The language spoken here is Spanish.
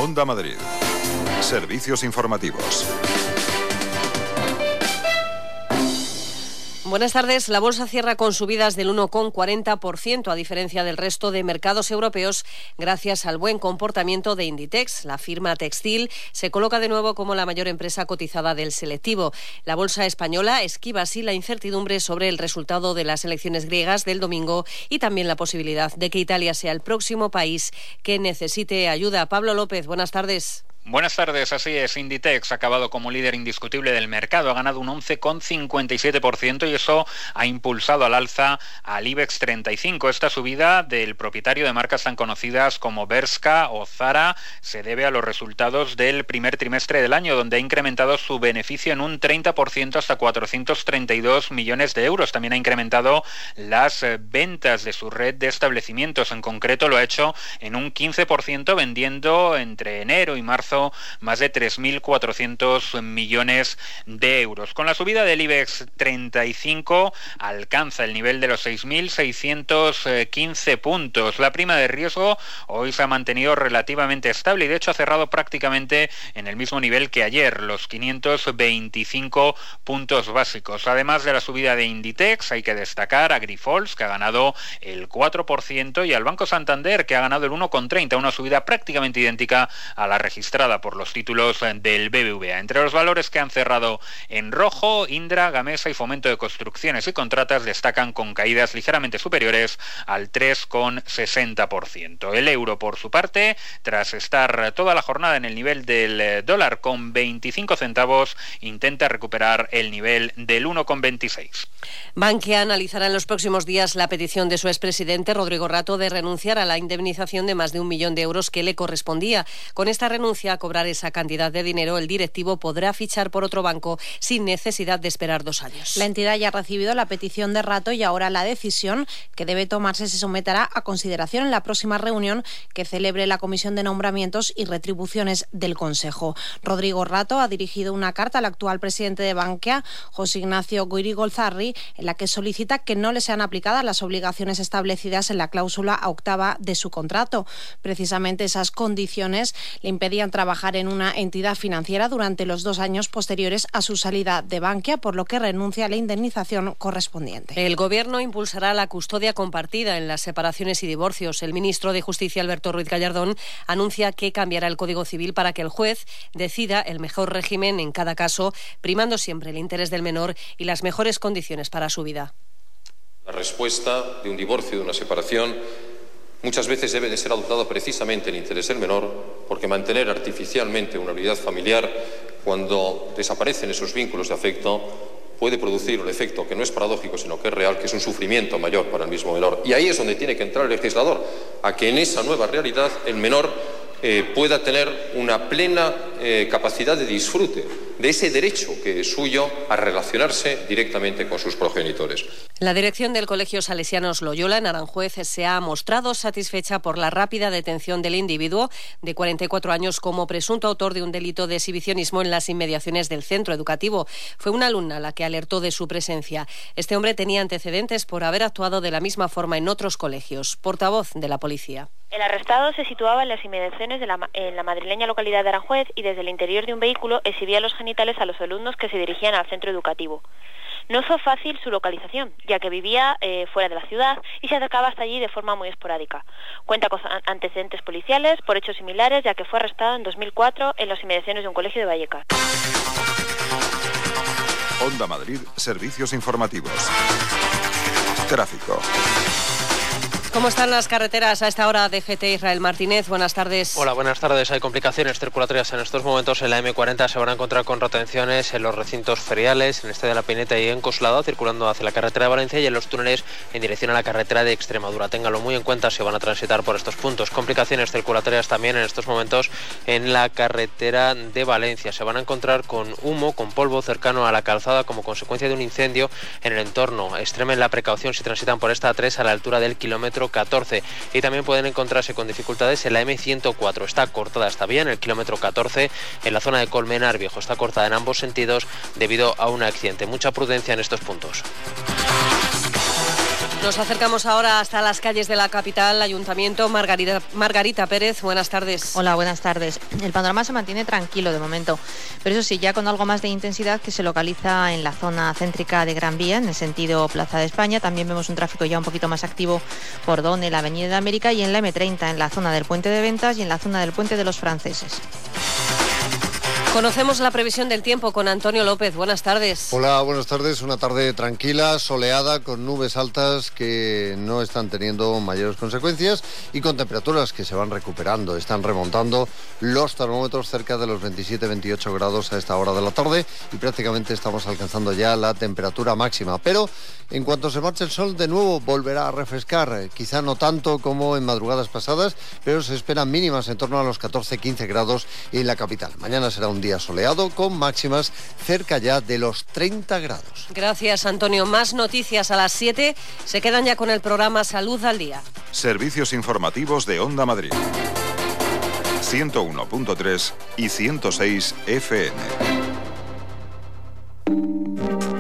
Onda Madrid. Servicios informativos. Buenas tardes. La bolsa cierra con subidas del 1,40%, a diferencia del resto de mercados europeos, gracias al buen comportamiento de Inditex. La firma textil se coloca de nuevo como la mayor empresa cotizada del selectivo. La bolsa española esquiva así la incertidumbre sobre el resultado de las elecciones griegas del domingo y también la posibilidad de que Italia sea el próximo país que necesite ayuda. Pablo López, buenas tardes. Buenas tardes, así es. Inditex ha acabado como líder indiscutible del mercado, ha ganado un 11,57% y eso ha impulsado al alza al IBEX 35. Esta subida del propietario de marcas tan conocidas como Bershka o Zara se debe a los resultados del primer trimestre del año, donde ha incrementado su beneficio en un 30% hasta 432 millones de euros. También ha incrementado las ventas de su red de establecimientos. En concreto lo ha hecho en un 15%, vendiendo entre enero y marzo más de 3.400 millones de euros. Con la subida del IBEX 35 alcanza el nivel de los 6.615 puntos. La prima de riesgo hoy se ha mantenido relativamente estable y de hecho ha cerrado prácticamente en el mismo nivel que ayer, los 525 puntos básicos. Además de la subida de Inditex, hay que destacar a Grifols, que ha ganado el 4%, y al Banco Santander, que ha ganado el 1,30%, una subida prácticamente idéntica a la registrada por los títulos del BBVA. Entre los valores que han cerrado en rojo, Indra, Gamesa y Fomento de Construcciones y Contratas destacan con caídas ligeramente superiores al 3,60%. El euro, por su parte, tras estar toda la jornada en el nivel del dólar con 25 centavos, intenta recuperar el nivel del 1,26. Bankia analizará en los próximos días la petición de su expresidente Rodrigo Rato de renunciar a la indemnización de más de 1 millón de euros que le correspondía. Con esta renuncia a cobrar esa cantidad de dinero, el directivo podrá fichar por otro banco sin necesidad de esperar 2 años. La entidad ya ha recibido la petición de Rato y ahora la decisión que debe tomarse se someterá a consideración en la próxima reunión que celebre la Comisión de Nombramientos y Retribuciones del Consejo. Rodrigo Rato ha dirigido una carta al actual presidente de Bankia, José Ignacio Goirigolzarri, en la que solicita que no le sean aplicadas las obligaciones establecidas en la cláusula octava de su contrato. Precisamente esas condiciones le impedían trabajar en una entidad financiera durante los 2 años posteriores a su salida de Bankia, por lo que renuncia a la indemnización correspondiente. El Gobierno impulsará la custodia compartida en las separaciones y divorcios. El ministro de Justicia, Alberto Ruiz Gallardón, anuncia que cambiará el Código Civil para que el juez decida el mejor régimen en cada caso, primando siempre el interés del menor y las mejores condiciones para su vida. La respuesta de un divorcio, de una separación, muchas veces debe de ser adoptado precisamente el interés del menor, porque mantener artificialmente una unidad familiar, cuando desaparecen esos vínculos de afecto, puede producir un efecto que no es paradójico, sino que es real, que es un sufrimiento mayor para el mismo menor. Y ahí es donde tiene que entrar el legislador, a que en esa nueva realidad el menor pueda tener una plena capacidad de disfrute de ese derecho que es suyo a relacionarse directamente con sus progenitores. La dirección del Colegio Salesianos Loyola en Aranjuez se ha mostrado satisfecha por la rápida detención del individuo de 44 años como presunto autor de un delito de exhibicionismo en las inmediaciones del centro educativo. Fue una alumna la que alertó de su presencia. Este hombre tenía antecedentes por haber actuado de la misma forma en otros colegios. Portavoz de la policía. El arrestado se situaba en las inmediaciones en la madrileña localidad de Aranjuez y desde el interior de un vehículo exhibía los genitales a los alumnos que se dirigían al centro educativo. No fue fácil su localización, ya que vivía fuera de la ciudad y se acercaba hasta allí de forma muy esporádica. Cuenta con antecedentes policiales por hechos similares, ya que fue arrestado en 2004 en las inmediaciones de un colegio de Vallecas. Onda Madrid, servicios informativos. Tráfico. ¿Cómo están las carreteras a esta hora? DGT Israel Martínez, buenas tardes. Hola, buenas tardes. Hay complicaciones circulatorias en estos momentos. En la M40 se van a encontrar con retenciones en los recintos feriales, en este de la Pineta y en Coslada, circulando hacia la carretera de Valencia y en los túneles en dirección a la carretera de Extremadura. Ténganlo muy en cuenta si van a transitar por estos puntos. Complicaciones circulatorias también en estos momentos en la carretera de Valencia. Se van a encontrar con humo, con polvo cercano a la calzada como consecuencia de un incendio en el entorno. Extremen la precaución si transitan por esta A3 a la altura del kilómetro 14 y también pueden encontrarse con dificultades en la M104. Está cortada esta vía en el kilómetro 14 en la zona de Colmenar Viejo. Está cortada en ambos sentidos debido a un accidente. Mucha prudencia en estos puntos. Nos acercamos ahora hasta las calles de la capital. Ayuntamiento, Margarita Pérez, buenas tardes. Hola, buenas tardes. El panorama se mantiene tranquilo de momento, pero eso sí, ya con algo más de intensidad que se localiza en la zona céntrica de Gran Vía, en el sentido Plaza de España. También vemos un tráfico ya un poquito más activo por Donel, la Avenida de América, y en la M30, en la zona del Puente de Ventas y en la zona del Puente de los Franceses. Conocemos la previsión del tiempo con Antonio López. Buenas tardes. Hola, buenas tardes. Una tarde tranquila, soleada, con nubes altas que no están teniendo mayores consecuencias y con temperaturas que se van recuperando. Están remontando los termómetros cerca de los 27-28 grados a esta hora de la tarde y prácticamente estamos alcanzando ya la temperatura máxima. Pero en cuanto se marche el sol, de nuevo volverá a refrescar. Quizá no tanto como en madrugadas pasadas, pero se esperan mínimas en torno a los 14-15 grados en la capital. Mañana será un día soleado con máximas cerca ya de los 30 grados. Gracias, Antonio. Más noticias a las 7. Se quedan ya con el programa Salud al Día. Servicios informativos de Onda Madrid. 101.3 y 106 FM.